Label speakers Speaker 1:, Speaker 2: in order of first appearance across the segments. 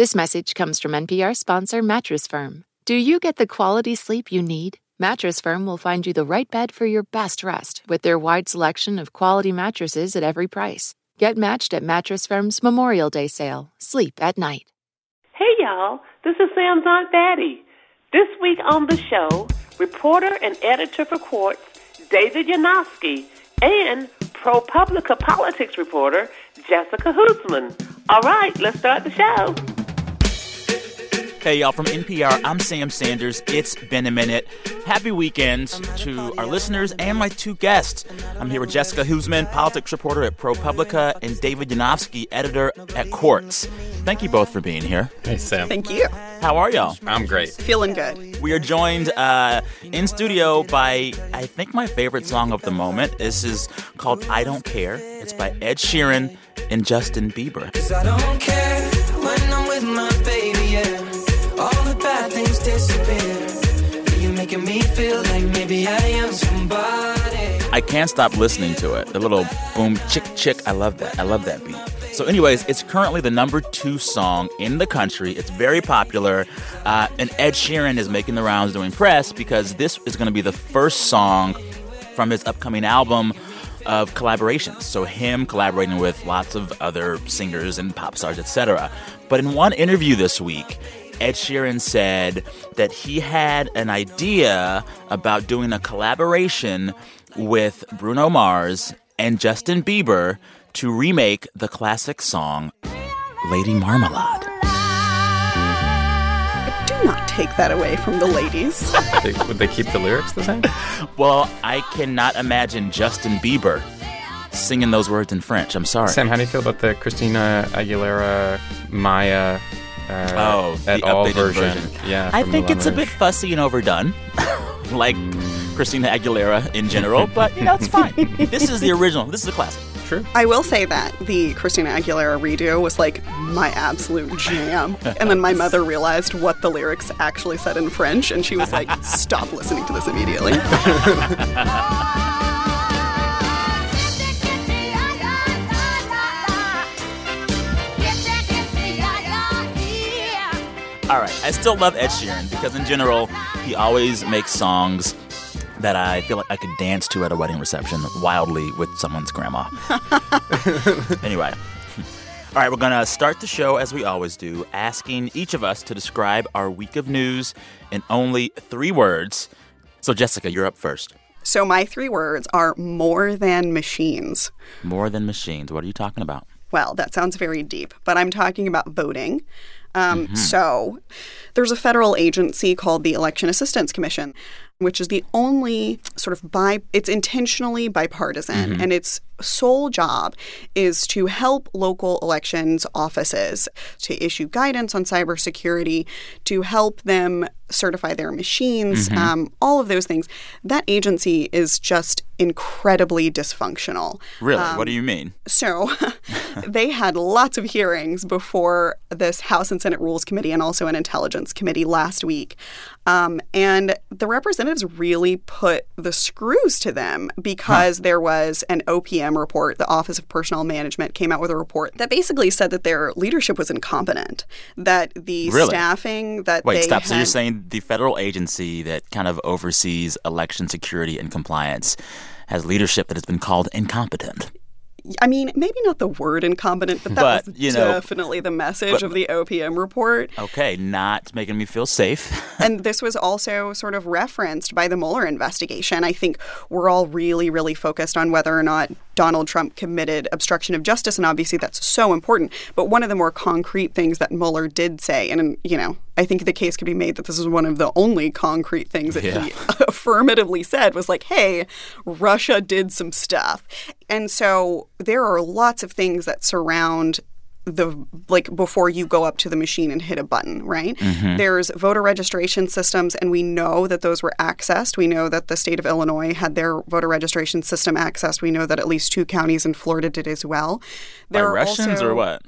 Speaker 1: This message comes from NPR sponsor Mattress Firm. Do you get the quality sleep you need? Mattress Firm will find you the right bed for your best rest with their wide selection of quality mattresses at every price. Get matched at Mattress Firm's Memorial Day sale. Sleep at night.
Speaker 2: Hey, y'all. This is Sam's Aunt Patty. This week on the show, reporter and editor for Quartz, David Yanofsky, and ProPublica politics reporter, Jessica Huseman. All right, let's start the show.
Speaker 3: Hey, y'all, from NPR, I'm Sam Sanders. It's been a minute. Happy weekend to our listeners and my two guests. I'm here with Jessica Huseman, politics reporter at ProPublica, and David Yanofsky, editor at Quartz. Thank you both for being here.
Speaker 4: Hey, Sam.
Speaker 5: Thank you.
Speaker 3: How are y'all?
Speaker 4: I'm great.
Speaker 5: Feeling good.
Speaker 3: We are joined in studio by, I think, my favorite song of the moment. This is called I Don't Care. It's by Ed Sheeran and Justin Bieber.
Speaker 6: 'Cause I don't care when I'm with my baby, yeah. All the bad things disappear. You're making me feel like maybe I am somebody.
Speaker 3: I can't stop listening to it. The little boom, chick, chick. I love that. I love that beat. So anyways, it's currently the number 2 song in the country. It's very popular. And Ed Sheeran is making the rounds doing press because this is going to be the first song from his upcoming album of collaborations. So him collaborating with lots of other singers and pop stars, etc. But in one interview this week, Ed Sheeran said that he had an idea about doing a collaboration with Bruno Mars and Justin Bieber to remake the classic song Lady Marmalade.
Speaker 5: Do not take that away from the ladies.
Speaker 4: Would they keep the lyrics the same?
Speaker 3: Well, I cannot imagine Justin Bieber singing those words in French. I'm sorry.
Speaker 4: Sam, how do you feel about the Christina Aguilera, Maya, et
Speaker 3: the
Speaker 4: al.
Speaker 3: updated version?
Speaker 4: Yeah,
Speaker 3: I
Speaker 4: from
Speaker 3: think
Speaker 4: Moulin
Speaker 3: it's a
Speaker 4: Rouge.
Speaker 3: bit fussy and overdone, like Christina Aguilera in general, but, it's fine. This is the original. This is a classic.
Speaker 4: True.
Speaker 5: I will say that the Christina Aguilera redo was like my absolute jam. And then my mother realized what the lyrics actually said in French, and she was like, stop listening to this immediately.
Speaker 3: All right, I still love Ed Sheeran because in general, he always makes songs that I feel like I could dance to at a wedding reception wildly with someone's grandma. Anyway. All right, we're going to start the show as we always do, asking each of us to describe our week of news in only 3 words. So, Jessica, you're up first.
Speaker 5: So my 3 words are more than machines.
Speaker 3: More than machines. What are you talking about?
Speaker 5: Well, that sounds very deep, but I'm talking about voting. So there's a federal agency called the Election Assistance Commission, which is the only sort of it's intentionally bipartisan, and its sole job is to help local elections offices to issue guidance on cybersecurity, to help them certify their machines, all of those things. That agency is just incredibly dysfunctional.
Speaker 3: Really? What do you mean?
Speaker 5: So they had lots of hearings before this House and Senate Rules Committee and also an Intelligence Committee last week. And the representatives really put the screws to them because there was an OPM report. The Office of Personnel Management came out with a report that basically said that their leadership was incompetent, that the staffing that
Speaker 3: Wait,
Speaker 5: they
Speaker 3: stop.
Speaker 5: had...
Speaker 3: So you're saying the federal agency that kind of oversees election security and compliance has leadership that has been called incompetent?
Speaker 5: I mean, maybe not the word incompetent, but that was definitely the message of the OPM report.
Speaker 3: Okay, not making me feel safe.
Speaker 5: And this was also sort of referenced by the Mueller investigation. I think we're all really, really focused on whether or not Donald Trump committed obstruction of justice, and obviously that's so important. But one of the more concrete things that Mueller did say, and, I think the case could be made that this is one of the only concrete things that he affirmatively said was like, hey, Russia did some stuff. And so there are lots of things that surround before you go up to the machine and hit a button, right? There's voter registration systems, and we know that those were accessed. We know that the state of Illinois had their voter registration system accessed. We know that at least 2 counties in Florida did as well.
Speaker 3: By Russians or what?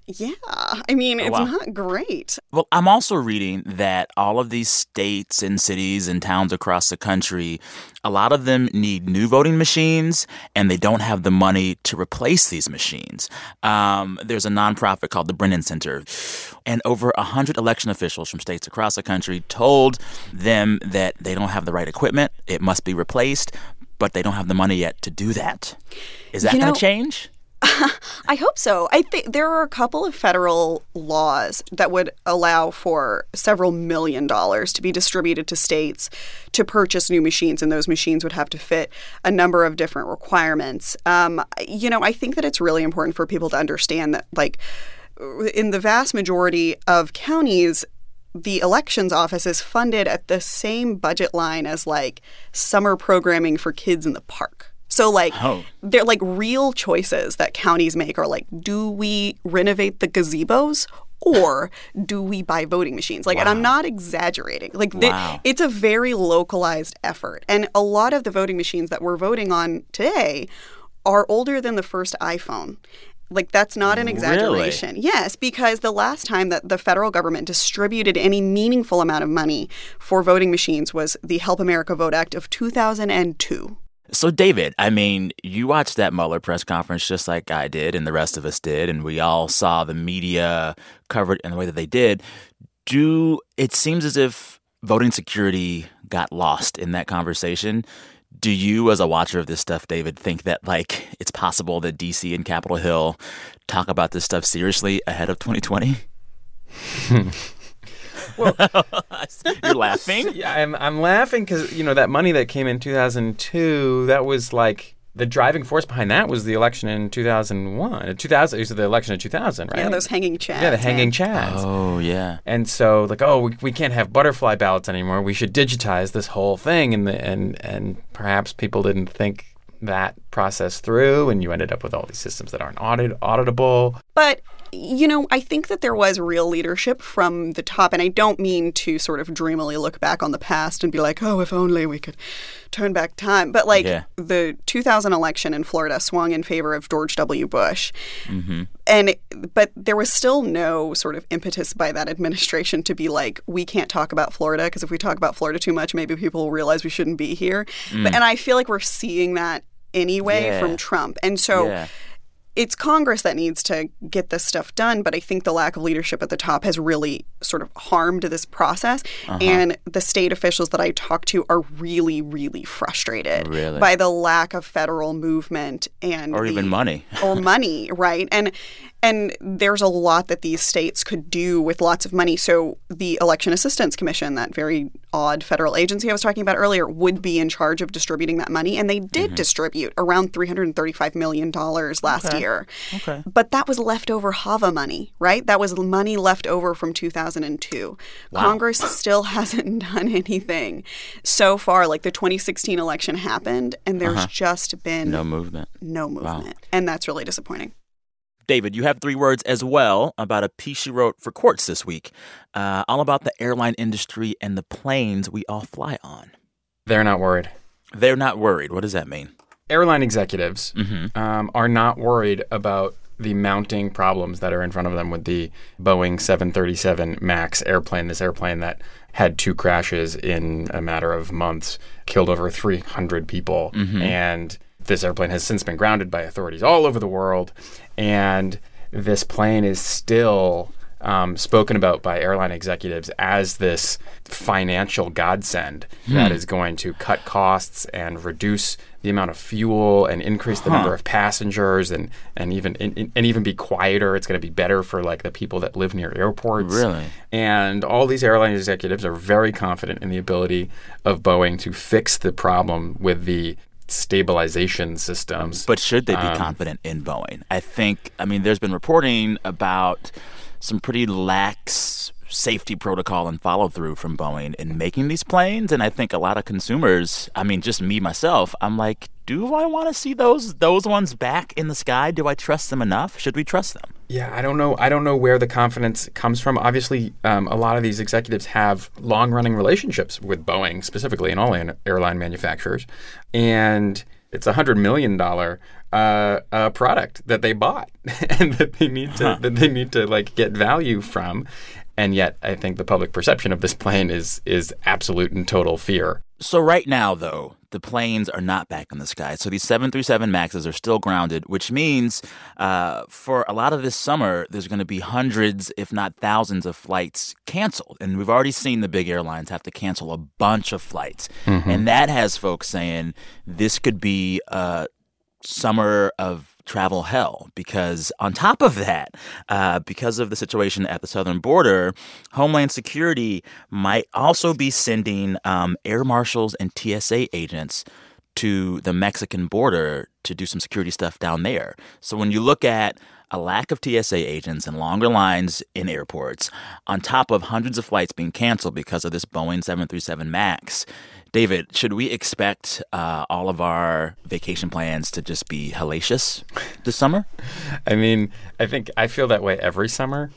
Speaker 5: Yeah. I mean, it's
Speaker 3: wow.
Speaker 5: not great.
Speaker 3: Well, I'm also reading that all of these states and cities and towns across the country, a lot of them need new voting machines, and they don't have the money to replace these machines. There's a nonprofit called the Brennan Center, and over 100 election officials from states across the country told them that they don't have the right equipment, it must be replaced, but they don't have the money yet to do that. Is that going to change?
Speaker 5: I hope so. I think there are a couple of federal laws that would allow for several $1 million to be distributed to states to purchase new machines, and those machines would have to fit a number of different requirements. I think that it's really important for people to understand that, like, in the vast majority of counties, the elections office is funded at the same budget line as, like, summer programming for kids in the park. So, like, they're, like, real choices that counties make are, like, do we renovate the gazebos or do we buy voting machines? Like, and I'm not exaggerating. Like, it's a very localized effort. And a lot of the voting machines that we're voting on today are older than the first iPhone. Like, that's not an exaggeration.
Speaker 3: Really?
Speaker 5: Yes, because the last time that the federal government distributed any meaningful amount of money for voting machines was the Help America Vote Act of 2002.
Speaker 3: So, David, I mean, you watched that Mueller press conference just like I did and the rest of us did, and we all saw the media cover it in the way that they did. It seems as if voting security got lost in that conversation. Do you, as a watcher of this stuff, David, think that, like, it's possible that D.C. and Capitol Hill talk about this stuff seriously ahead of 2020?
Speaker 4: Well,
Speaker 3: you're laughing?
Speaker 4: Yeah, I'm laughing because, that money that came in 2002, that was like the driving force behind that was the election in 2001. 2000, so the election in 2000, right?
Speaker 5: Yeah, those hanging chads.
Speaker 4: Yeah, the hanging chads.
Speaker 3: Oh, yeah.
Speaker 4: And so, like, we can't have butterfly ballots anymore. We should digitize this whole thing. And perhaps people didn't think that process through, and you ended up with all these systems that aren't auditable.
Speaker 5: But I think that there was real leadership from the top, and I don't mean to sort of dreamily look back on the past and be like, oh, if only we could turn back time. But, like, the 2000 election in Florida swung in favor of George W. Bush. Mm-hmm. But there was still no sort of impetus by that administration to be like, we can't talk about Florida because if we talk about Florida too much, maybe people will realize we shouldn't be here. And I feel like we're seeing that anyway from Trump. And so it's Congress that needs to get this stuff done, but I think the lack of leadership at the top has really sort of harmed this process. And the state officials that I talk to are really, really frustrated by the lack of federal movement or
Speaker 3: even money.
Speaker 5: Or money, right? And there's a lot that these states could do with lots of money. So the Election Assistance Commission, that very odd federal agency I was talking about earlier, would be in charge of distributing that money. And they did distribute around $335 million last year. Okay. But that was leftover HAVA money, right? That was money left over from 2002. Wow. Congress still hasn't done anything so far. Like, the 2016 election happened, and there's just been
Speaker 3: no movement.
Speaker 5: Wow. And that's really disappointing.
Speaker 3: David, you have 3 words as well about a piece you wrote for Quartz this week, all about the airline industry and the planes we all fly on.
Speaker 4: They're not worried.
Speaker 3: They're not worried. What does that mean?
Speaker 4: Airline executives are not worried about the mounting problems that are in front of them with the Boeing 737 MAX airplane, this airplane that had 2 crashes in a matter of months, killed over 300 people, and this airplane has since been grounded by authorities all over the world, and this plane is still spoken about by airline executives as this financial godsend that is going to cut costs and reduce the amount of fuel and increase the number of passengers and even be quieter. It's going to be better for, like, the people that live near airports.
Speaker 3: Really?
Speaker 4: And all these airline executives are very confident in the ability of Boeing to fix the problem with the stabilization systems.
Speaker 3: But should they be confident in Boeing? I mean, there's been reporting about some pretty lax safety protocol and follow-through from Boeing in making these planes. And I think a lot of consumers, I mean, just me, myself, I'm like, do I want to see those ones back in the sky? Do I trust them enough? Should we trust them?
Speaker 4: Yeah, I don't know. I don't know where the confidence comes from. Obviously, a lot of these executives have long-running relationships with Boeing, specifically, and all airline manufacturers. And it's $100 million product that they bought and that they need to like get value from. And yet, I think the public perception of this plane is absolute and total fear.
Speaker 3: So right now, though, the planes are not back in the sky. So these 737 MAXs are still grounded, which means for a lot of this summer, there's going to be hundreds, if not thousands, of flights canceled. And we've already seen the big airlines have to cancel a bunch of flights. Mm-hmm. And that has folks saying this could be a summer of travel hell, because on top of that, because of the situation at the southern border, Homeland Security might also be sending air marshals and TSA agents to the Mexican border to do some security stuff down there. So when you look at a lack of TSA agents and longer lines in airports, on top of hundreds of flights being canceled because of this Boeing 737 MAX, David, should we expect all of our vacation plans to just be hellacious this summer?
Speaker 4: I mean, I feel that way every summer.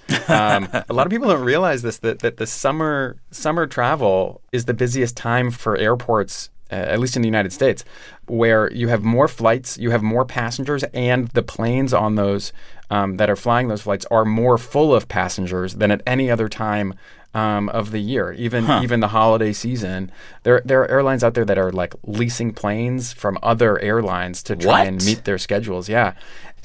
Speaker 4: A lot of people don't realize this, that the summer travel is the busiest time for airports, at least in the United States, where you have more flights, you have more passengers, and the planes on those that are flying those flights are more full of passengers than at any other time of the year, even the holiday season. There are airlines out there that are like leasing planes from other airlines to try and meet their schedules. Yeah.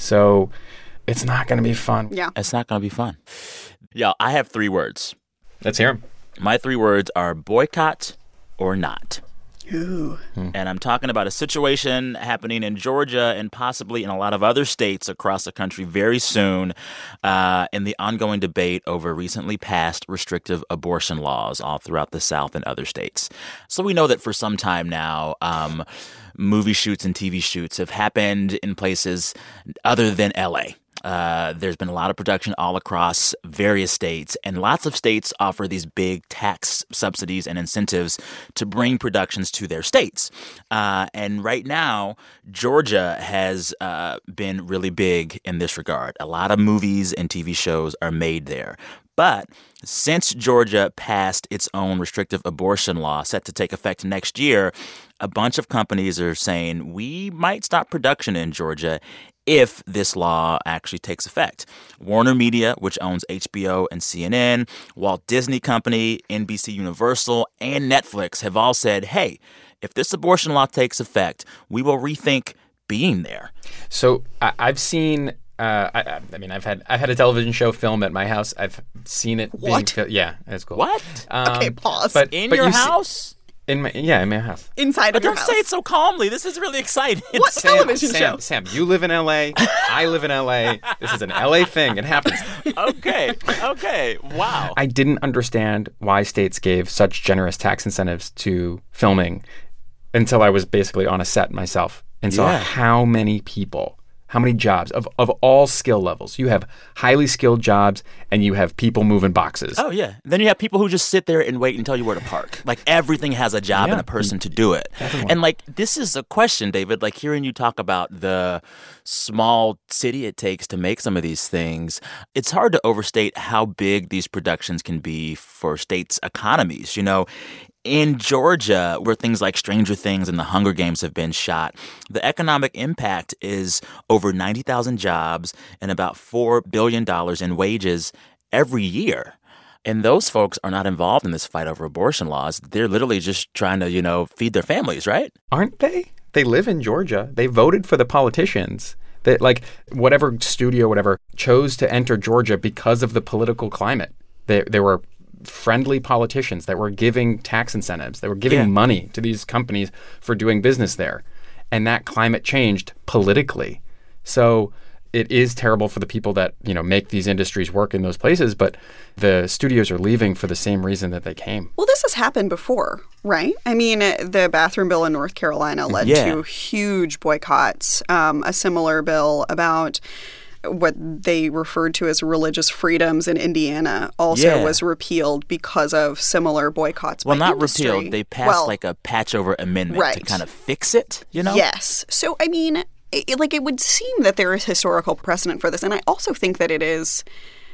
Speaker 4: So it's not going to be fun.
Speaker 5: Yeah.
Speaker 3: It's not going to be fun. Yeah, I have 3 words.
Speaker 4: Let's hear them.
Speaker 3: My 3 words are boycott or not.
Speaker 5: Ooh.
Speaker 3: And I'm talking about a situation happening in Georgia and possibly in a lot of other states across the country very soon in the ongoing debate over recently passed restrictive abortion laws all throughout the South and other states. So we know that for some time now, movie shoots and TV shoots have happened in places other than L.A. There's been a lot of production all across various states, and lots of states offer these big tax subsidies and incentives to bring productions to their states. And right now, Georgia has been really big in this regard. A lot of movies and TV shows are made there. But since Georgia passed its own restrictive abortion law set to take effect next year, a bunch of companies are saying we might stop production in Georgia if this law actually takes effect. Warner Media, which owns HBO and CNN, Walt Disney Company, NBC Universal, and Netflix have all said, hey, if this abortion law takes effect, we will rethink being there.
Speaker 4: So I've seen... I mean, I've had a television show filmed at my house. I've seen it being filmed. Yeah, that's cool.
Speaker 3: What?
Speaker 5: Okay, pause.
Speaker 4: But
Speaker 3: your house?
Speaker 4: In my house.
Speaker 5: Inside of your house.
Speaker 3: Don't say it so calmly. This is really exciting.
Speaker 5: What television show?
Speaker 4: Sam, you live in L.A. I live in L.A. This is an L.A. thing. It happens.
Speaker 3: Okay. Wow.
Speaker 4: I didn't understand why states gave such generous tax incentives to filming until I was basically on a set myself and saw how many jobs of all skill levels. You have highly skilled jobs and you have people moving boxes.
Speaker 3: Oh, yeah. Then you have people who just sit there and wait and tell you where to park. Like everything has a job and a person to do it.
Speaker 4: Everyone.
Speaker 3: And like this is a question, David, like hearing you talk about the small city it takes to make some of these things. It's hard to overstate how big these productions can be for states' economies. You know, in Georgia, where things like Stranger Things and The Hunger Games have been shot, the economic impact is over 90,000 jobs and about $4 billion in wages every year. And those folks are not involved in this fight over abortion laws. They're literally just trying to, feed their families, right?
Speaker 4: Aren't they? They live in Georgia. They voted for the politicians. That, like, whatever studio, whatever, chose to enter Georgia because of the political climate. There were friendly politicians that were giving tax incentives. They were giving money to these companies for doing business there. And that climate changed politically. So it is terrible for the people that, make these industries work in those places, but the studios are leaving for the same reason that they came.
Speaker 5: Well, this has happened before, right? I mean, the bathroom bill in North Carolina led to huge boycotts. A similar bill about what they referred to as religious freedoms in Indiana also was repealed because of similar boycotts.
Speaker 3: Well, not
Speaker 5: industry.
Speaker 3: repealed. They passed like a patch-over amendment to kind of fix it,
Speaker 5: Yes. So, I mean, it would seem that there is historical precedent for this. And I also think that it is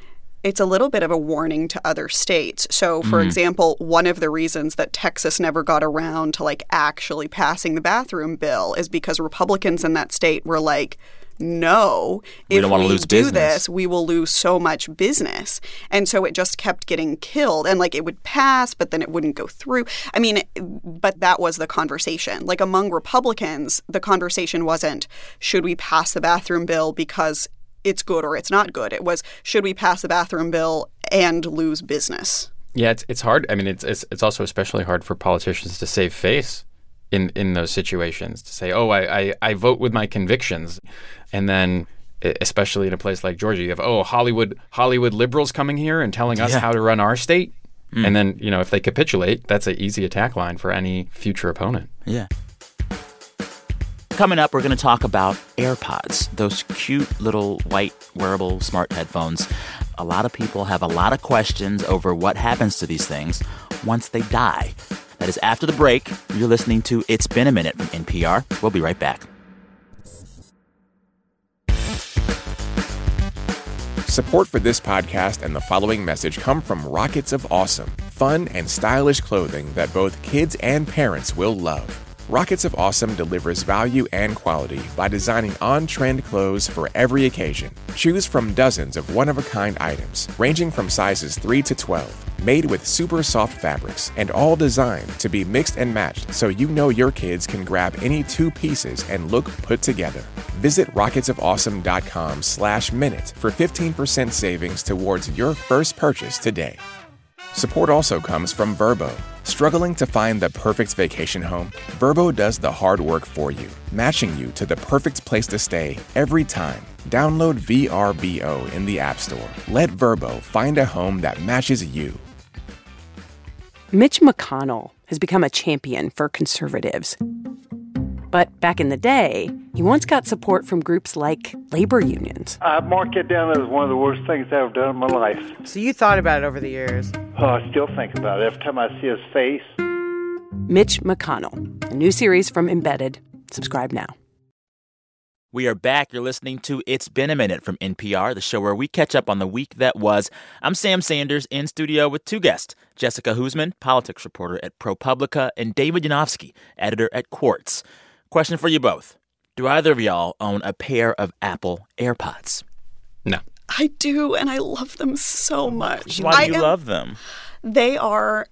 Speaker 5: it's a little bit of a warning to other states. So, for example, one of the reasons that Texas never got around to actually passing the bathroom bill is because Republicans in that state were like, no, if we do this, we will lose so much business. And so it just kept getting killed. And it would pass, but then it wouldn't go through. I mean, but that was the conversation. Among Republicans, the conversation wasn't, should we pass the bathroom bill because it's good or it's not good. It was, should we pass the bathroom bill and lose business?
Speaker 4: Yeah, it's hard. I mean, it's also especially hard for politicians to save face in those situations, to say, oh, I vote with my convictions. And then, especially in a place like Georgia, you have, Hollywood liberals coming here and telling us how to run our state. And then, if they capitulate, that's an easy attack line for any future opponent.
Speaker 3: Yeah. Coming up, we're going to talk about AirPods, those cute little white wearable smart headphones. A lot of people have a lot of questions over what happens to these things once they die. That is after the break. You're listening to It's Been a Minute from NPR. We'll be right back.
Speaker 7: Support for this podcast and the following message come from Rockets of Awesome, fun and stylish clothing that both kids and parents will love. Rockets of Awesome delivers value and quality by designing on-trend clothes for every occasion. Choose from dozens of one-of-a-kind items, ranging from sizes 3 to 12, made with super soft fabrics, and all designed to be mixed and matched so you know your kids can grab any two pieces and look put together. Visit rocketsofawesome.com/minute for 15% savings towards your first purchase today. Support also comes from Vrbo. Struggling to find the perfect vacation home? Vrbo does the hard work for you, matching you to the perfect place to stay every time. Download VRBO in the App Store. Let Vrbo find a home that matches you.
Speaker 8: Mitch McConnell has become a champion for conservatives. But back in the day, he once got support from groups like labor unions.
Speaker 9: I mark it down as one of the worst things I've ever done in my life.
Speaker 10: So you thought about it over the years?
Speaker 9: Oh, I still think about it every time I see his face.
Speaker 8: Mitch McConnell, a new series from Embedded. Subscribe now.
Speaker 3: We are back. You're listening to It's Been a Minute from NPR, the show where we catch up on the week that was. I'm Sam Sanders, in studio with two guests, Jessica Huseman, politics reporter at ProPublica, and David Yanofsky, editor at Quartz. Question for you both. Do either of y'all own a pair of Apple AirPods?
Speaker 4: No.
Speaker 5: I do, and I love them so much.
Speaker 3: Why do you love them?
Speaker 5: They are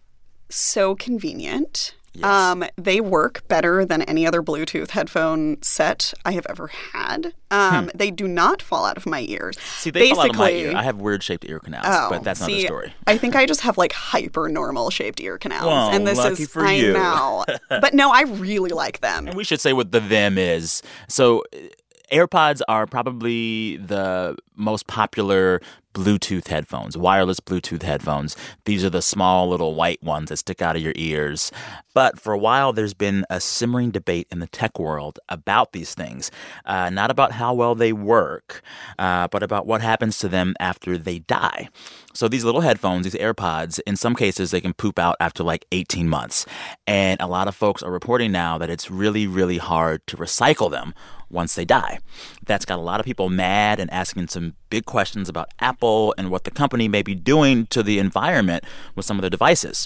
Speaker 5: so convenient.
Speaker 3: Yes.
Speaker 5: They work better than any other Bluetooth headphone set I have ever had. They do not fall out of my ears.
Speaker 3: See, they fall out of my ear. I have weird-shaped ear canals, but that's not the story.
Speaker 5: I think I just have hyper-normal shaped ear canals.
Speaker 3: Well,
Speaker 5: and this
Speaker 3: lucky
Speaker 5: is,
Speaker 3: for you.
Speaker 5: I know. But no, I really like them.
Speaker 3: And we should say what the them is. So AirPods are probably the most popular Bluetooth headphones, wireless Bluetooth headphones. These are the small little white ones that stick out of your ears. But for a while, there's been a simmering debate in the tech world about these things. Not about how well they work, but about what happens to them after they die. So these little headphones, these AirPods, in some cases, they can poop out after 18 months. And a lot of folks are reporting now that it's really, really hard to recycle them once they die. That's got a lot of people mad and asking some big questions about Apple and what the company may be doing to the environment with some of their devices.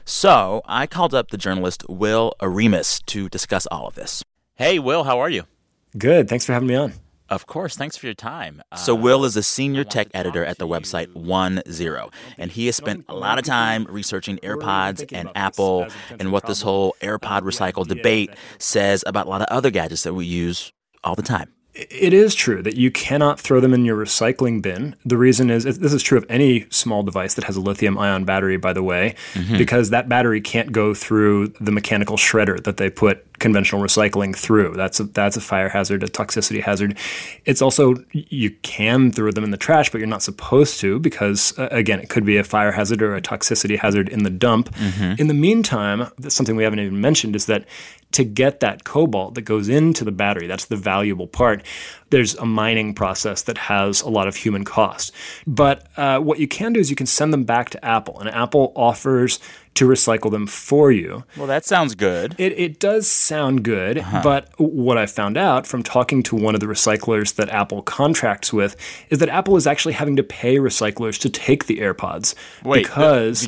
Speaker 3: So I called up the journalist Will Oremus to discuss all of this. Hey, Will, how are you?
Speaker 11: Good. Thanks for having me on.
Speaker 3: Of course. Thanks for your time. So Will is a senior tech editor at the website 10, and he has spent a lot of time researching AirPods and Apple and what this whole AirPod recycle debate says about a lot of other gadgets that we use all the time.
Speaker 11: It is true that you cannot throw them in your recycling bin. The reason is, this is true of any small device that has a lithium-ion battery, by the way, because that battery can't go through the mechanical shredder that they put conventional recycling through. That's a fire hazard, a toxicity hazard. It's also, you can throw them in the trash, but you're not supposed to because, again, it could be a fire hazard or a toxicity hazard in the dump. In the meantime, something we haven't even mentioned is that to get that cobalt that goes into the battery, that's the valuable part, there's a mining process that has a lot of human cost. But what you can do is you can send them back to Apple, and Apple offers to recycle them for you.
Speaker 3: Well, that sounds good.
Speaker 11: It does sound good, but what I found out from talking to one of the recyclers that Apple contracts with is that Apple is actually having to pay recyclers to take the AirPods.
Speaker 3: Wait,
Speaker 11: because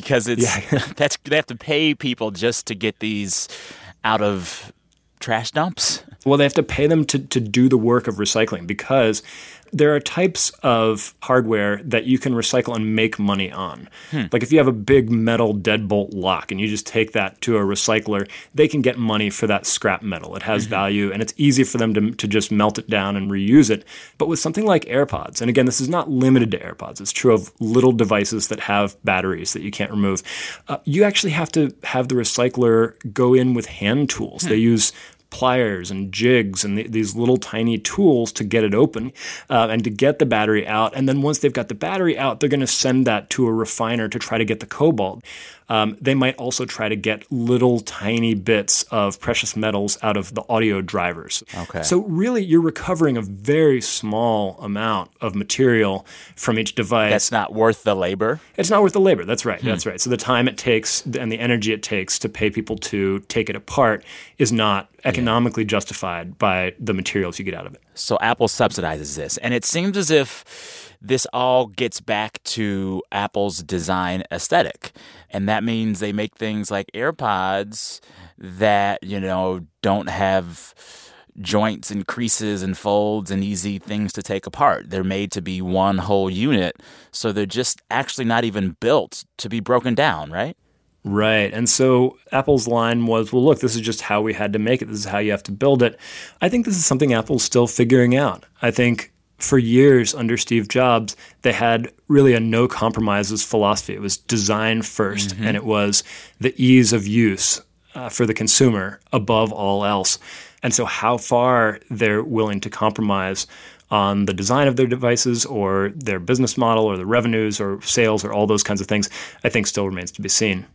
Speaker 3: it's they have to pay people just to get these out of trash dumps?
Speaker 11: Well, they have to pay them to do the work of recycling, because there are types of hardware that you can recycle and make money on. Like if you have a big metal deadbolt lock and you just take that to a recycler, they can get money for that scrap metal. It has value, and it's easy for them to just melt it down and reuse it. But with something like AirPods, and again, this is not limited to AirPods. It's true of little devices that have batteries that you can't remove. You actually have to have the recycler go in with hand tools. They use pliers and jigs and these little tiny tools to get it open and to get the battery out. And then once they've got the battery out, they're going to send that to a refiner to try to get the cobalt. They might also try to get little tiny bits of precious metals out of the audio drivers.
Speaker 3: Okay.
Speaker 11: So really, you're recovering a very small amount of material from each device.
Speaker 3: That's not worth the labor?
Speaker 11: It's not worth the labor. That's right. That's right. So the time it takes and the energy it takes to pay people to take it apart is not economically justified by the materials you get out of it.
Speaker 3: So Apple subsidizes this. And it seems as if this all gets back to Apple's design aesthetic. And that means they make things like AirPods that, don't have joints and creases and folds and easy things to take apart. They're made to be one whole unit. So they're just actually not even built to be broken down, right?
Speaker 11: Right. And so Apple's line was, well, look, this is just how we had to make it. This is how you have to build it. I think this is something Apple's still figuring out. I think for years under Steve Jobs, they had really a no compromises philosophy. It was design first, and it was the ease of use for the consumer above all else. And so how far they're willing to compromise on the design of their devices or their business model or the revenues or sales or all those kinds of things, I think still remains to be seen.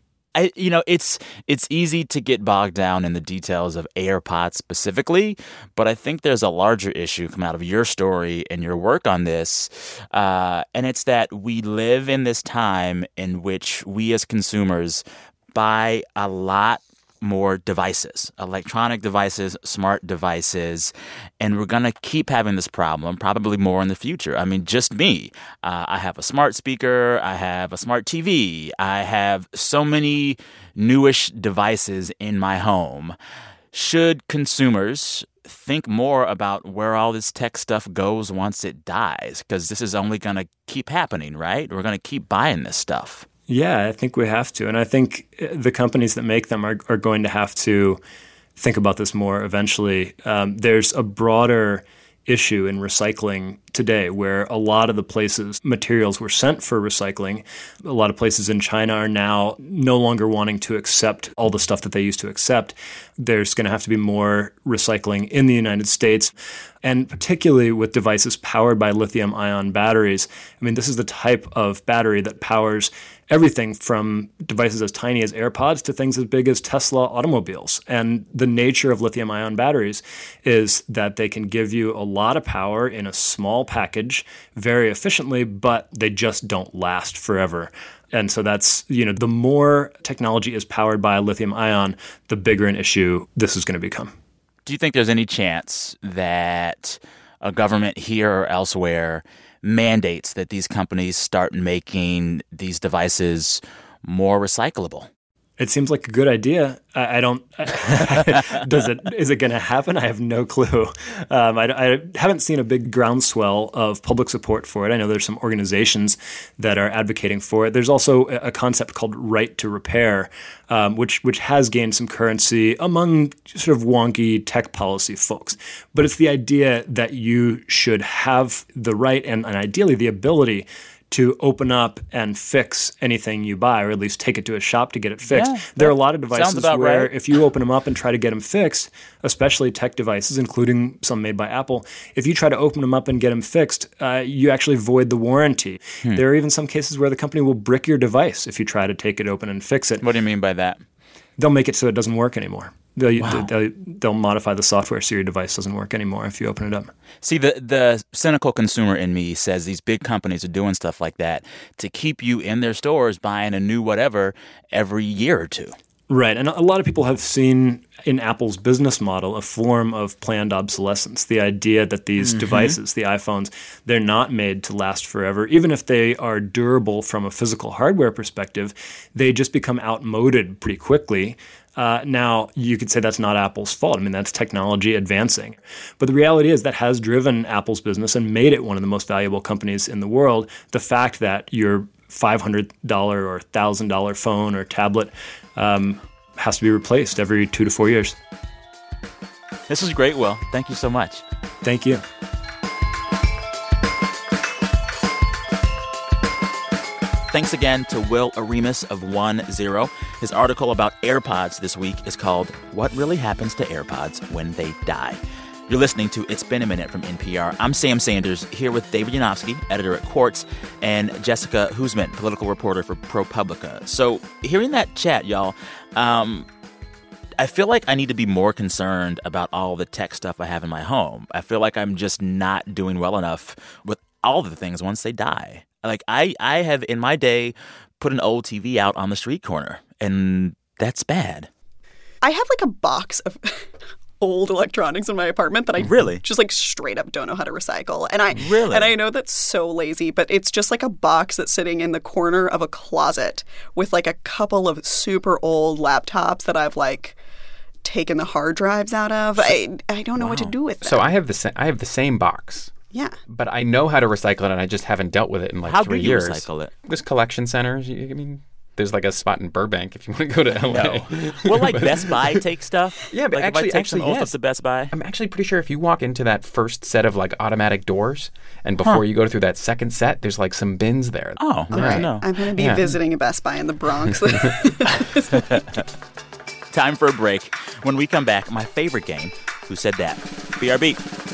Speaker 3: It's easy to get bogged down in the details of AirPods specifically, but I think there's a larger issue come out of your story and your work on this, and it's that we live in this time in which we as consumers buy a lot more devices, electronic devices, smart devices, and we're going to keep having this problem, probably more in the future. I mean, just me. I have a smart speaker. I have a smart TV. I have so many newish devices in my home. Should consumers think more about where all this tech stuff goes once it dies? Because this is only going to keep happening, right? We're going to keep buying this stuff.
Speaker 11: Yeah, I think we have to. And I think the companies that make them are going to have to think about this more eventually. There's a broader issue in recycling today where a lot of the places materials were sent for recycling. A lot of places in China are now no longer wanting to accept all the stuff that they used to accept. There's going to have to be more recycling in the United States. And particularly with devices powered by lithium-ion batteries. I mean, this is the type of battery that powers everything from devices as tiny as AirPods to things as big as Tesla automobiles. And the nature of lithium-ion batteries is that they can give you a lot of power in a small package very efficiently, but they just don't last forever. And so that's, the more technology is powered by lithium-ion, the bigger an issue this is going to become.
Speaker 3: Do you think there's any chance that a government here or elsewhere mandates that these companies start making these devices more recyclable?
Speaker 11: It seems like a good idea. I don't. Is it going to happen? I have no clue. I haven't seen a big groundswell of public support for it. I know there's some organizations that are advocating for it. There's also a concept called right to repair, which has gained some currency among sort of wonky tech policy folks. But it's the idea that you should have the right and ideally the ability to open up and fix anything you buy, or at least take it to a shop to get it fixed. Yeah, there are a lot of devices where if you open them up and try to get them fixed, especially tech devices, including some made by Apple, if you try to open them up and get them fixed, you actually void the warranty. There are even some cases where the company will brick your device if you try to take it open and fix it.
Speaker 3: What do you mean by that?
Speaker 11: They'll make it so it doesn't work anymore. They'll modify the software so your device doesn't work anymore if you open it up.
Speaker 3: See, the cynical consumer in me says these big companies are doing stuff like that to keep you in their stores buying a new whatever every year or two.
Speaker 11: Right. And a lot of people have seen in Apple's business model a form of planned obsolescence, the idea that these devices, the iPhones, they're not made to last forever. Even if they are durable from a physical hardware perspective, they just become outmoded pretty quickly. Now, you could say that's not Apple's fault. I mean, that's technology advancing. But the reality is that has driven Apple's business and made it one of the most valuable companies in the world. The fact that your $500 or $1,000 phone or tablet has to be replaced every 2 to 4 years.
Speaker 3: This was great, Will. Thank you so much.
Speaker 11: Thank you.
Speaker 3: Thanks again to Will Aremus of 1-0. His article about AirPods this week is called What Really Happens to AirPods When They Die. You're listening to It's Been a Minute from NPR. I'm Sam Sanders, here with David Yanofsky, editor at Quartz, and Jessica Huseman, political reporter for ProPublica. So hearing that chat, y'all, I feel like I need to be more concerned about all the tech stuff I have in my home. I feel like I'm just not doing well enough with all the things once they die. Like, I have, in my day, put an old TV out on the street corner, and that's bad.
Speaker 5: I have, like, a box of old electronics in my apartment that I just, like, straight up don't know how to recycle. And I know that's so lazy, but it's just, like, a box that's sitting in the corner of a closet with, like, a couple of super old laptops that I've, like, taken the hard drives out of. I don't know what to do with them.
Speaker 4: So I have the same box.
Speaker 5: Yeah.
Speaker 4: But I know how to recycle it, and I just haven't dealt with it in, like, 3 years.
Speaker 3: How do you recycle it?
Speaker 4: There's collection centers. I mean, there's, like, a spot in Burbank if you want to go to L.A.
Speaker 3: No. Well, like, Best Buy take stuff?
Speaker 4: Yeah, but
Speaker 3: like,
Speaker 4: actually,
Speaker 3: if I take some old stuff to Best Buy?
Speaker 4: I'm actually pretty sure if you walk into that first set of, like, automatic doors, and before you go through that second set, there's, like, some bins there.
Speaker 3: Oh,
Speaker 5: all right. I'm going to be visiting a Best Buy in the Bronx.
Speaker 3: Time for a break. When we come back, my favorite game, Who Said That? BRB.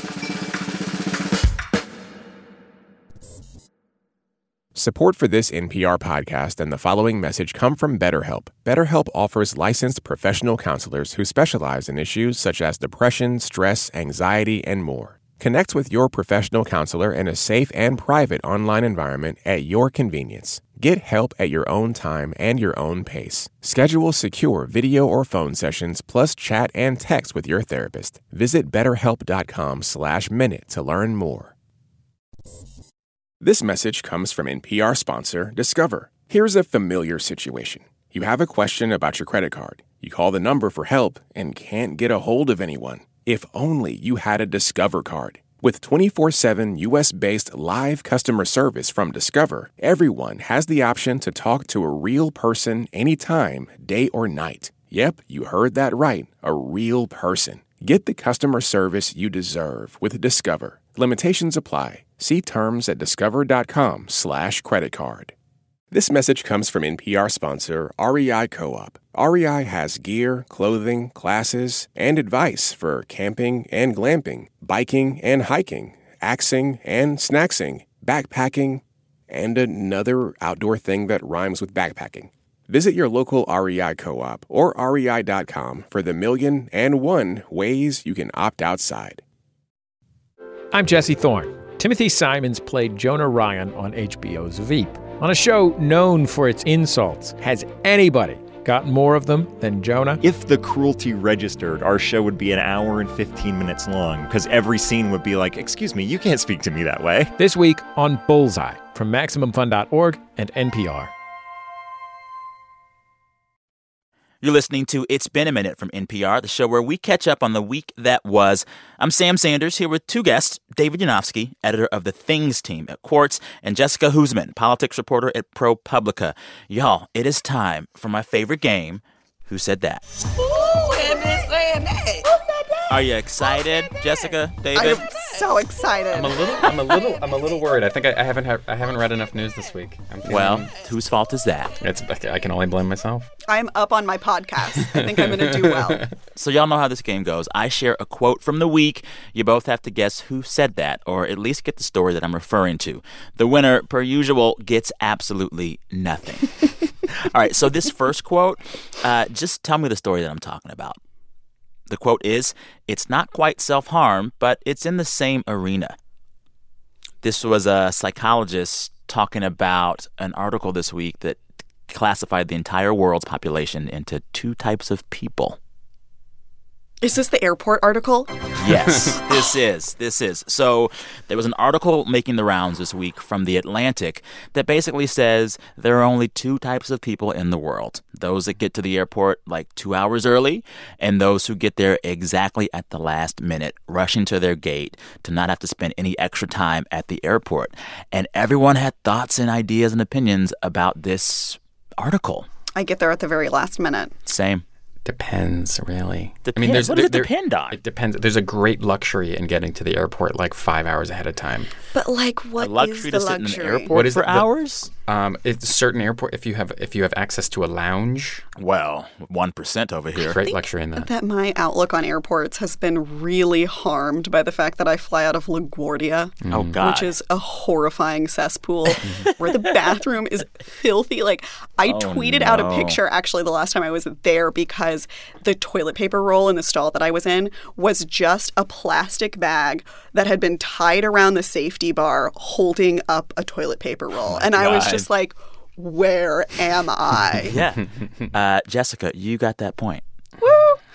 Speaker 7: Support for this NPR podcast and the following message come from BetterHelp. BetterHelp offers licensed professional counselors who specialize in issues such as depression, stress, anxiety, and more. Connect with your professional counselor in a safe and private online environment at your convenience. Get help at your own time and your own pace. Schedule secure video or phone sessions plus chat and text with your therapist. Visit BetterHelp.com/minute to learn more. This message comes from NPR sponsor Discover. Here's a familiar situation. You have a question about your credit card. You call the number for help and can't get a hold of anyone. If only you had a Discover card. With 24/7 U.S.-based live customer service from Discover, everyone has the option to talk to a real person anytime, day or night. Yep, you heard that right, a real person. Get the customer service you deserve with Discover. Limitations apply. See terms at discover.com/creditcard. This message comes from NPR sponsor REI Co-op. REI has gear, clothing, classes, and advice for camping and glamping, biking and hiking, axing and snacksing, backpacking, and another outdoor thing that rhymes with backpacking. Visit your local REI Co-op or rei.com for the 1,000,001 ways you can opt outside.
Speaker 12: I'm Jesse Thorne. Timothy Simons played Jonah Ryan on HBO's Veep. On a show known for its insults, has anybody gotten more of them than Jonah?
Speaker 13: If the cruelty registered, our show would be an hour and 15 minutes long, because every scene would be like, excuse me, you can't speak to me that way.
Speaker 12: This week on Bullseye from MaximumFun.org and NPR.
Speaker 3: You're listening to It's Been a Minute from NPR, the show where we catch up on the week that was. I'm Sam Sanders, here with two guests, David Yanofsky, editor of the Things team at Quartz, and Jessica Huseman, politics reporter at ProPublica. Y'all, it is time for my favorite game, Who Said That?
Speaker 14: Ooh, and been saying that. Who said that?
Speaker 3: Are you excited, Jessica, David?
Speaker 5: I'm so excited.
Speaker 4: I'm a little worried. I think I haven't read enough news this week.
Speaker 3: Well, whose fault is that?
Speaker 4: I can only blame myself.
Speaker 5: I'm up on my podcast. I think I'm going to do well.
Speaker 3: So y'all know how this game goes. I share a quote from the week. You both have to guess who said that, or at least get the story that I'm referring to. The winner, per usual, gets absolutely nothing. All right, so this first quote, just tell me the story that I'm talking about. The quote is, "It's not quite self-harm, but it's in the same arena." This was a psychologist talking about an article this week that classified the entire world's population into two types of people.
Speaker 5: Is this the airport article?
Speaker 3: Yes, this is. So there was an article making the rounds this week from The Atlantic that basically says there are only two types of people in the world. Those that get to the airport like 2 hours early, and those who get there exactly at the last minute, rushing to their gate to not have to spend any extra time at the airport. And everyone had thoughts and ideas and opinions about this article.
Speaker 5: I get there at the very last minute.
Speaker 3: Same.
Speaker 4: Depends, really.
Speaker 3: Depends. What does it depend on?
Speaker 4: It depends. There's a great luxury in getting to the airport like 5 hours ahead of time.
Speaker 5: But like, what is the
Speaker 3: to
Speaker 5: luxury?
Speaker 3: Sit in an airport for hours?
Speaker 4: It's a certain airport. If you have access to a lounge.
Speaker 3: Well, 1% over here.
Speaker 4: Great luxury in that.
Speaker 5: That my outlook on airports has been really harmed by the fact that I fly out of LaGuardia.
Speaker 3: Oh, God.
Speaker 5: Which is a horrifying cesspool where the bathroom is filthy. Like, I tweeted out a picture actually the last time I was there because the toilet paper roll in the stall that I was in was just a plastic bag that had been tied around the safety bar holding up a toilet paper roll. And I was just like, where am I?
Speaker 3: Yeah. Jessica, you got that point.
Speaker 5: Woo!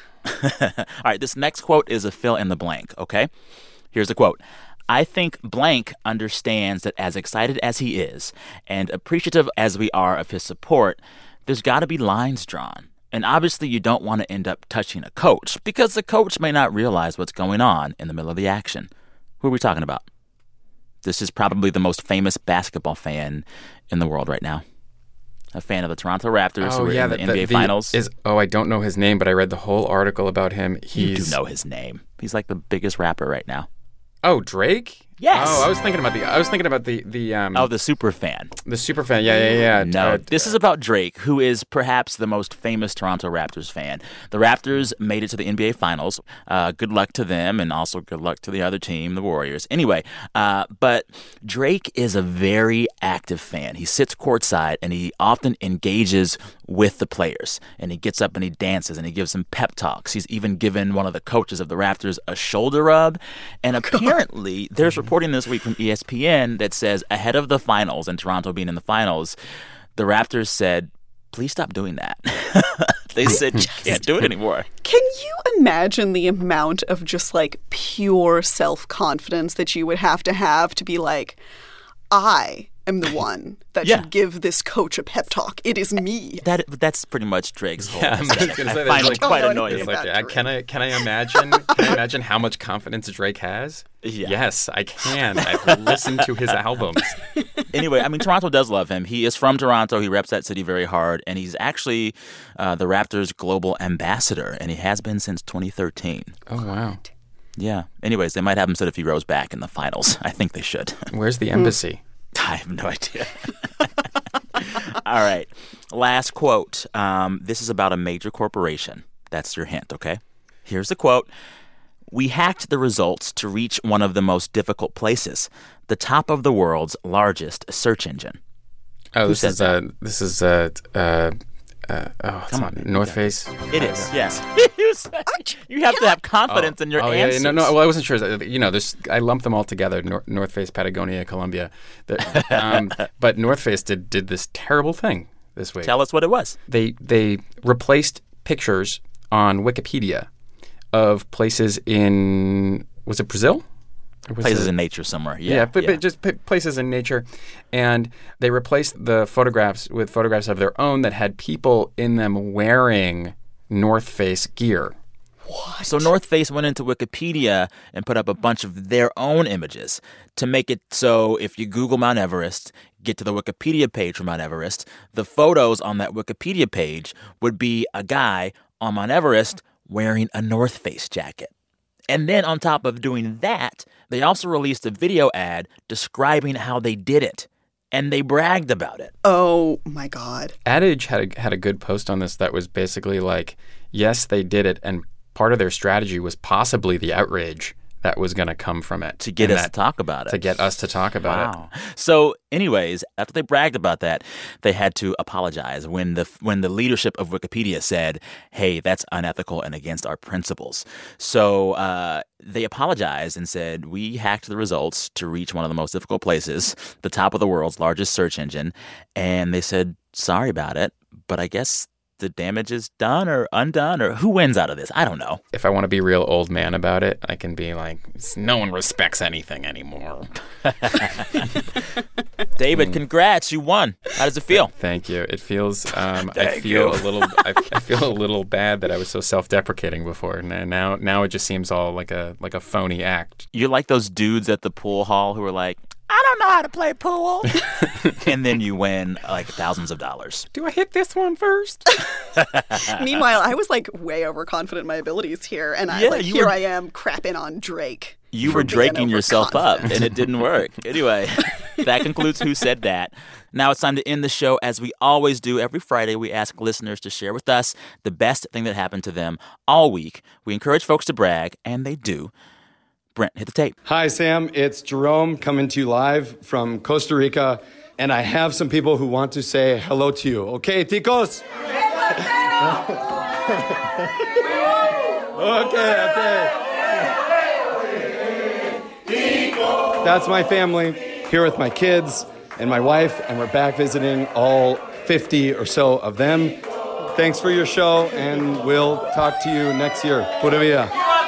Speaker 3: All right, this next quote is a fill in the blank, okay? Here's the quote. "I think blank understands that as excited as he is and appreciative as we are of his support, there's got to be lines drawn. And obviously you don't want to end up touching a coach because the coach may not realize what's going on in the middle of the action." Who are we talking about? This is probably the most famous basketball fan in the world right now. A fan of the Toronto Raptors who are in the NBA Finals.
Speaker 4: I don't know his name, but I read the whole article about him.
Speaker 3: You do know his name. He's like the biggest rapper right now.
Speaker 4: Oh, Drake?
Speaker 3: Yes.
Speaker 4: Oh, I was thinking about the
Speaker 3: the super fan.
Speaker 4: The super fan. Yeah.
Speaker 3: No, this is about Drake, who is perhaps the most famous Toronto Raptors fan. The Raptors made it to the NBA Finals. Good luck to them, and also good luck to the other team, the Warriors. Anyway, but Drake is a very active fan. He sits courtside, and he often engages with the players. And he gets up and he dances, and he gives them pep talks. He's even given one of the coaches of the Raptors a shoulder rub. And apparently, there's reporting this week from ESPN that says ahead of the finals and Toronto being in the finals, the Raptors said, please stop doing that. They said, you can't do it anymore.
Speaker 5: Can you imagine the amount of just like pure self-confidence that you would have to be like, I am the one that should give this coach a pep talk. It is me.
Speaker 3: That's pretty much Drake's whole.
Speaker 4: Yeah, I was going to say
Speaker 3: finally quite annoying.
Speaker 4: Can I imagine how much confidence Drake has?
Speaker 3: Yeah.
Speaker 4: Yes, I can. I've listened to his albums.
Speaker 3: Anyway, I mean, Toronto does love him. He is from Toronto. He reps that city very hard, and he's actually the Raptors' global ambassador, and he has been since 2013.
Speaker 4: Oh wow.
Speaker 3: Yeah. Anyways, they might have him set if he rows back in the finals. I think they should.
Speaker 4: Where's the embassy?
Speaker 3: I have no idea. All right. Last quote. This is about a major corporation. That's your hint, okay? Here's the quote. "We hacked the results to reach one of the most difficult places, the top of the world's largest search engine."
Speaker 4: Oh, this is come on, North Face.
Speaker 3: It is, yes. You have to have confidence in your answers.
Speaker 4: Yeah, no. Well, I wasn't sure. I lumped them all together. North Face, Patagonia, Columbia. But North Face did this terrible thing this week.
Speaker 3: Tell us what it was.
Speaker 4: They replaced pictures on Wikipedia of places in, was it Brazil?
Speaker 3: Places in nature somewhere.
Speaker 4: But just places in nature. And they replaced the photographs with photographs of their own that had people in them wearing North Face gear.
Speaker 5: What?
Speaker 3: So North Face went into Wikipedia and put up a bunch of their own images to make it so if you Google Mount Everest, get to the Wikipedia page for Mount Everest, the photos on that Wikipedia page would be a guy on Mount Everest wearing a North Face jacket. And then on top of doing that, they also released a video ad describing how they did it. And they bragged about it.
Speaker 5: Oh, my God.
Speaker 4: Ad Age had a good post on this that was basically like, yes, they did it. And part of their strategy was possibly the outrage that was going to come from it.
Speaker 3: To get us to talk about it.
Speaker 4: To get us to talk about it.
Speaker 3: So anyways, after they bragged about that, they had to apologize when the leadership of Wikipedia said, hey, that's unethical and against our principles. So they apologized and said, we hacked the results to reach one of the most difficult places, the top of the world's largest search engine. And they said, sorry about it, but I guess the damage is done or undone, or who wins out of this? I don't know.
Speaker 4: If I want to be real old man about it, I can be like, no one respects anything anymore.
Speaker 3: David, congrats. You won. How does it feel?
Speaker 4: Thank you. It feels, I feel a little bad that I was so self-deprecating before. And now it just seems all like a phony act.
Speaker 3: You're like those dudes at the pool hall who are like, I don't know how to play pool. And then you win like thousands of dollars.
Speaker 4: Do I hit this one first?
Speaker 5: Meanwhile, I was like way overconfident in my abilities here. And I am crapping on Drake.
Speaker 3: You were draking yourself up and it didn't work. Anyway, that concludes Who Said That. Now it's time to end the show as we always do. Every Friday, we ask listeners to share with us the best thing that happened to them all week. We encourage folks to brag, and they do. Brent, hit the tape.
Speaker 15: Hi, Sam. It's Jerome coming to you live from Costa Rica. And I have some people who want to say hello to you. Okay, ticos? Okay. That's my family, here with my kids and my wife, and we're back visiting all 50 or so of them. Thanks for your show, and we'll talk to you next year. Pura vida.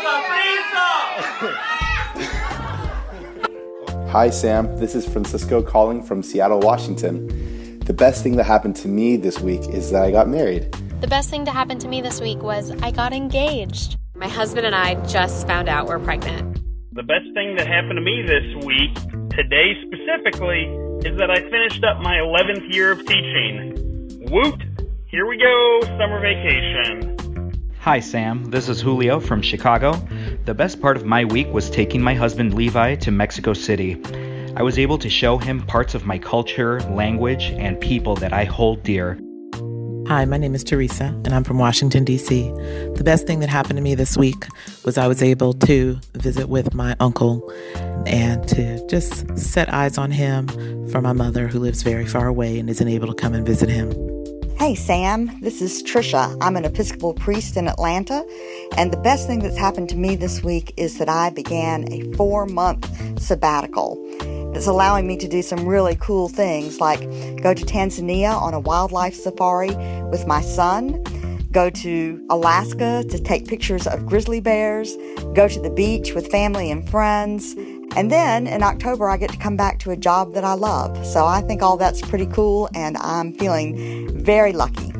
Speaker 16: Hi, Sam. This is Francisco calling from Seattle, Washington. The best thing that happened to me this week is that I got married.
Speaker 17: The best thing to happen to me this week was I got engaged.
Speaker 18: My husband and I just found out we're pregnant.
Speaker 19: The best thing that happened to me this week, today specifically, is that I finished up my 11th year of teaching. Woot! Here we go, summer vacation.
Speaker 20: Hi, Sam. This is Julio from Chicago. The best part of my week was taking my husband Levi to Mexico City. I was able to show him parts of my culture, language, and people that I hold dear.
Speaker 21: Hi, my name is Teresa, and I'm from Washington, D.C. The best thing that happened to me this week was I was able to visit with my uncle and to just set eyes on him for my mother, who lives very far away and isn't able to come and visit him.
Speaker 22: Hey, Sam, this is Trisha. I'm an Episcopal priest in Atlanta, and the best thing that's happened to me this week is that I began a 4-month sabbatical. It's allowing me to do some really cool things, like go to Tanzania on a wildlife safari with my son, go to Alaska to take pictures of grizzly bears, go to the beach with family and friends, and then in October I get to come back to a job that I love. So I think all that's pretty cool, and I'm feeling very lucky.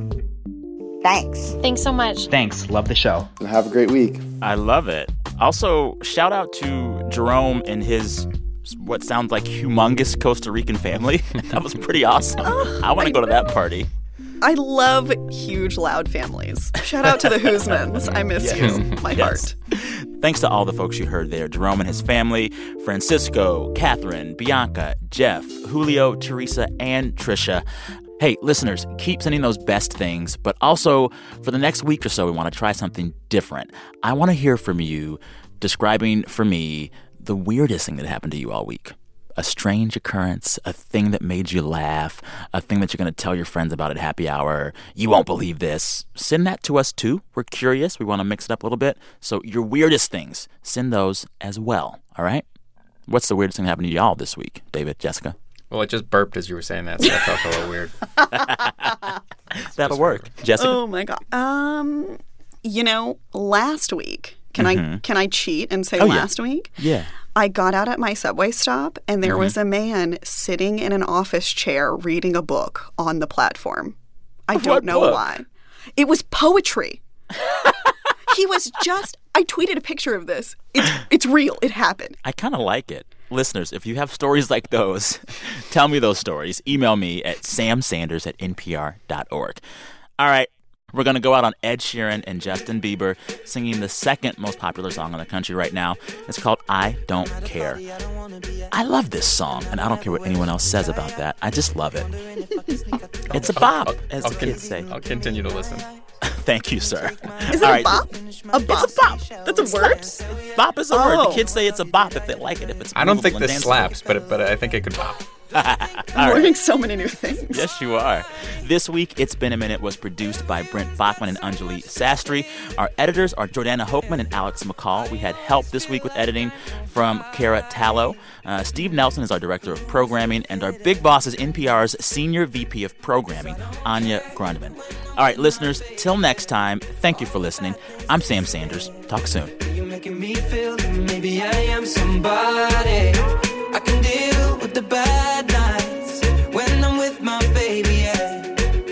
Speaker 22: Thanks.
Speaker 17: Thanks so much.
Speaker 20: Thanks. Love the show.
Speaker 16: Have a great week.
Speaker 3: I love it. Also, shout out to Jerome and his what sounds like humongous Costa Rican family. That was pretty awesome. I want to go to that party.
Speaker 5: I love huge, loud families. Shout out to the Hoosmans. I miss you. My heart.
Speaker 3: Thanks to all the folks you heard there. Jerome and his family, Francisco, Catherine, Bianca, Jeff, Julio, Teresa, and Trisha. Hey, listeners, keep sending those best things. But also, for the next week or so, we want to try something different. I want to hear from you describing for me the weirdest thing that happened to you all week. A strange occurrence, a thing that made you laugh, a thing that you're going to tell your friends about at happy hour. You won't believe this. Send that to us, too. We're curious. We want to mix it up a little bit. So your weirdest things, send those as well, all right? What's the weirdest thing that happened to y'all this week, David, Jessica?
Speaker 4: Well, it just burped as you were saying that, so I felt a little weird.
Speaker 3: That'll work. Jessica?
Speaker 5: Oh, my God. Last week, can I cheat and say last week?
Speaker 3: Yeah.
Speaker 5: I got out at my subway stop, and there was a man sitting in an office chair reading a book on the platform. I don't know why. It was poetry. He was just... I tweeted a picture of this. It's real. It happened.
Speaker 3: I kind of like it. Listeners, if you have stories like those, tell me those stories. Email me at samsanders@npr.org. All right. We're going to go out on Ed Sheeran and Justin Bieber singing the second most popular song in the country right now. It's called I Don't Care. I love this song, and I don't care what anyone else says about that. I just love it. It's a bop, as the kids say.
Speaker 4: I'll continue to listen.
Speaker 3: Thank you, sir.
Speaker 5: Is it a bop? A bop?
Speaker 3: It's a bop.
Speaker 5: That's a word?
Speaker 3: Bop is a word. The kids say it's a bop if they like it. If it's
Speaker 4: I don't think
Speaker 3: movable and
Speaker 4: this
Speaker 3: danceable.
Speaker 4: slaps, but I think it could pop.
Speaker 5: I'm learning so many new things.
Speaker 3: Yes, you are. This week, It's Been a Minute was produced by Brent Bachman and Anjali Sastry. Our editors are Jordana Hochman and Alex McCall. We had help this week with editing from Kara Tallow. Steve Nelson is our director of programming, and our big boss is NPR's senior VP of programming, Anya Grundman. All right, listeners, till next time, thank you for listening. I'm Sam Sanders. Talk soon.
Speaker 6: You're making me feel that maybe I am somebody. I can deal with the bad nights when I'm with my baby, yeah.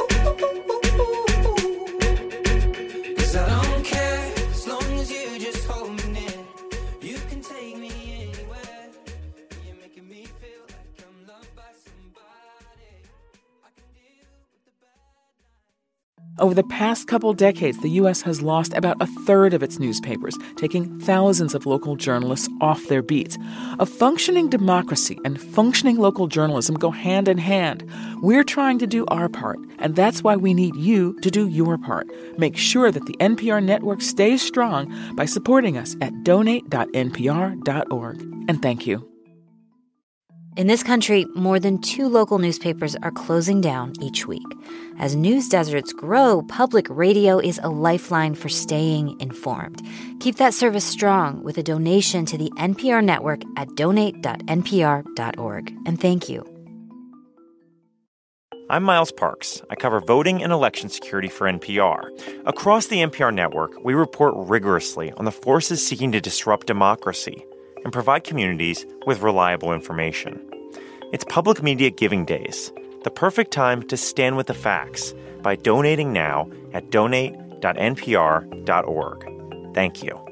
Speaker 6: Cause I don't care as long as you just hold me near. You can take me anywhere. You're making me feel like I'm loved by somebody. I can deal with the bad nights.
Speaker 8: Over the past couple decades, the U.S. has lost about a third of its newspapers, taking thousands of local journalists off their beats. A functioning democracy and functioning local journalism go hand in hand. We're trying to do our part, and that's why we need you to do your part. Make sure that the NPR network stays strong by supporting us at donate.npr.org. And thank you.
Speaker 1: In this country, more than 2 local newspapers are closing down each week. As news deserts grow, public radio is a lifeline for staying informed. Keep that service strong with a donation to the NPR network at donate.npr.org. And thank you.
Speaker 13: I'm Miles Parks. I cover voting and election security for NPR. Across the NPR network, we report rigorously on the forces seeking to disrupt democracy and provide communities with reliable information. It's Public Media Giving Days, the perfect time to stand with the facts by donating now at donate.npr.org. Thank you.